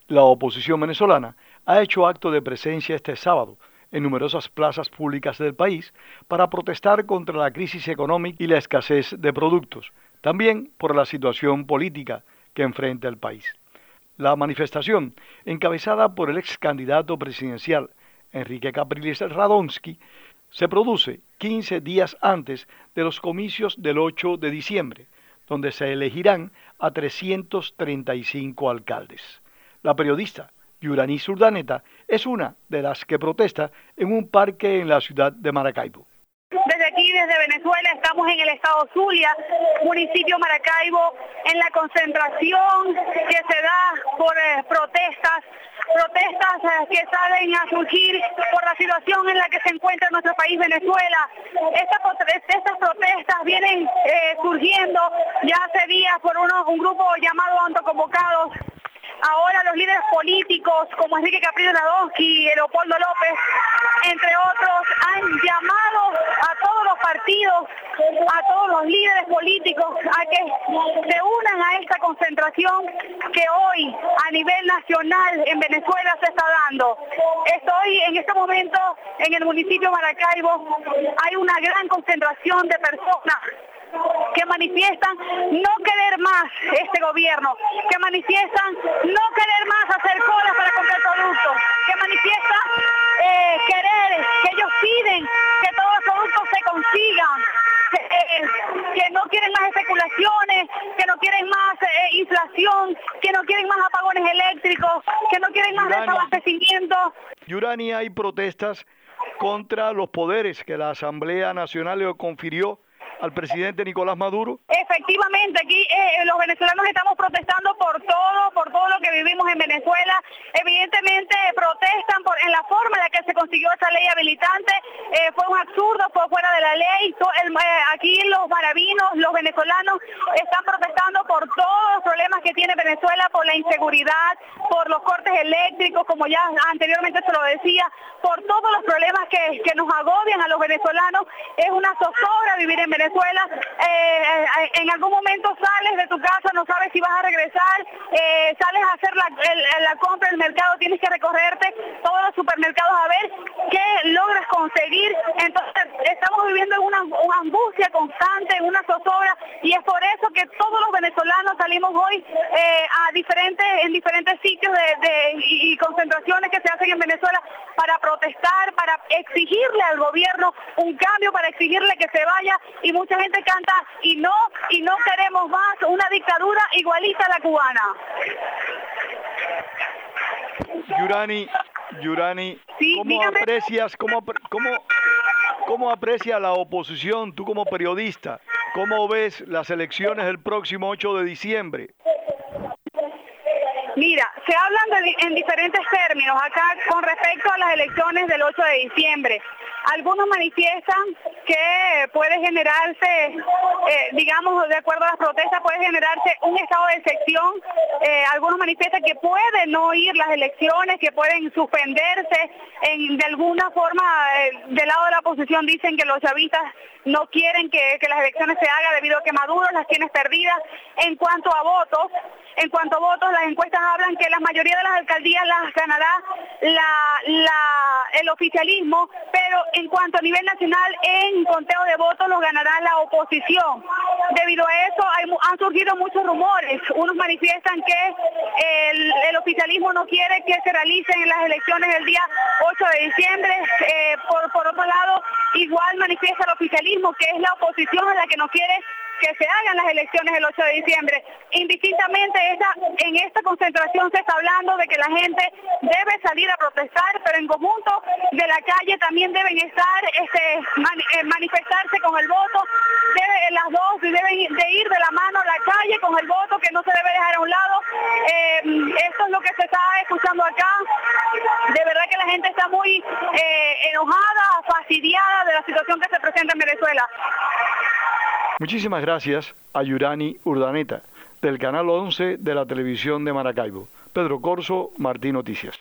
La oposición venezolana ha hecho acto de presencia este sábado en numerosas plazas públicas del país para protestar contra la crisis económica y la escasez de productos, también por la situación política que enfrenta el país. La manifestación, encabezada por el ex candidato presidencial Enrique Capriles Radonsky, se produce 15 días antes de los comicios del 8 de diciembre, donde se elegirán a 335 alcaldes. La periodista Yuranis Urdaneta es una de las que protesta en un parque en la ciudad de Maracaibo. Desde aquí, desde Venezuela, estamos en el estado Zulia, municipio Maracaibo, en la concentración que se da por protestas que salen a surgir por la situación en la que se encuentra nuestro país Venezuela. Estas protestas vienen surgiendo ya hace días por un grupo llamado Autoconvocados. Ahora los líderes políticos como Enrique Capriles Radonsky, Leopoldo López, entre otros, han llamado a todos los partidos, a todos los líderes políticos a que se unan a esta concentración que hoy a nivel nacional en Venezuela se está dando. Estoy en este momento en el municipio Maracaibo, hay una gran concentración de personas que manifiestan no querer más este gobierno, que manifiestan no querer más hacer colas para comprar productos, que manifiestan que ellos piden que todos los productos se consigan, que no quieren más especulaciones, que no quieren más inflación, que no quieren más apagones eléctricos, que no quieren más desabastecimiento. Yurani, hay protestas contra los poderes que la Asamblea Nacional le confirió al presidente Nicolás Maduro. Efectivamente, aquí los venezolanos estamos protestando por todo lo que vivimos en Venezuela. Evidentemente protestan en la forma en la que se consiguió esa ley habilitante. Fue un absurdo, fue fuera de la ley. Aquí los maravinos, los venezolanos están protestando por todos los problemas que tiene Venezuela, por la inseguridad, por los cortes eléctricos, como ya anteriormente se lo decía, por todos los problemas que nos agobian a los venezolanos. Es una zozobra vivir en Venezuela. En algún momento sales de tu casa, no sabes si vas a regresar, sales a hacer la compra en el mercado, tienes que recorrerte todos los supermercados a ver qué logras conseguir. Entonces estamos viviendo en una angustia constante, en una zozobra, y es por eso que todos los venezolanos salimos hoy en diferentes sitios y concentraciones que se hacen en Venezuela para protestar, para exigirle al gobierno un cambio, para exigirle que se vaya, y mucha gente canta y no queremos más una dictadura igualita a la cubana. Yurani, sí, ¿cómo aprecia la oposición, tú como periodista? ¿Cómo ves las elecciones del próximo 8 de diciembre? Mira, se hablan en diferentes términos acá con respecto a las elecciones del 8 de diciembre. Algunos manifiestan que puede generarse, digamos, de acuerdo a las protestas, puede generarse un estado de excepción. Algunos manifiestan que pueden no ir las elecciones, que pueden suspenderse. De alguna forma, del lado de la oposición dicen que los chavistas no quieren que las elecciones se hagan debido a que Maduro las tiene perdidas. En cuanto a votos, las encuestas hablan que la mayoría de las alcaldías las ganará el oficialismo, pero en cuanto a nivel nacional, en conteo de votos los ganará la oposición. Debido a eso han surgido muchos rumores. Unos manifiestan que el oficialismo no quiere que se realicen las elecciones el día 8 de diciembre. Por otro lado, igual manifiesta el oficialismo que es la oposición a la que no quiere que se hagan las elecciones el 8 de diciembre. Indistintamente, en esta concentración se está hablando de que la gente debe salir a protestar, pero en conjunto de la calle también deben estar, manifestarse con el voto. Las dos deben de ir de la mano a la calle con el voto, que no se debe dejar a un lado. Esto es lo que se está escuchando acá. De verdad que la gente está muy enojada, fastidiada de la situación que se presenta en Venezuela. Muchísimas gracias a Yurani Urdaneta, del Canal 11 de la Televisión de Maracaibo. Pedro Corso, Martín Noticias.